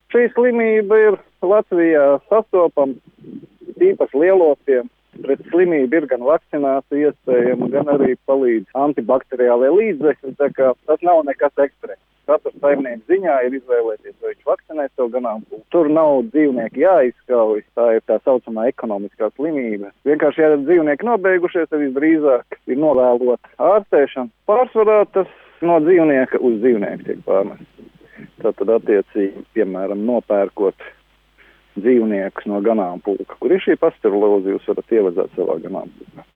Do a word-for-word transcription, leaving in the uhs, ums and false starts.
Šī slimība ir Latvijā sastopama, īpaši lielopiem. Pret slimību ir gan vakcinācija iespējama, gan arī palīdz antibakteriālie līdzekļi, tā kā tas nav nekas ekstrēms. Katrs saimnieks ziņā ir izvēlēties, vai viņš vakcinē savu ganāmpulku. Tur nav dzīvnieki jāizskauj, tā ir tā saucamā ekonomiskā slimība. Vienkārši, ja dzīvnieki nobeigušies, tad visdrīzāk ir novēlota ārstēšana. Pārsvarā tas no dzīvnieka uz dzīvnieku tiek pārnests. Tātad attiecīgi, piemēram, nopērkot dzīvniekus no ganāmpulka, kur ir šī pasteruloze, jūs varat ievadzēt savā ganāmpulkā.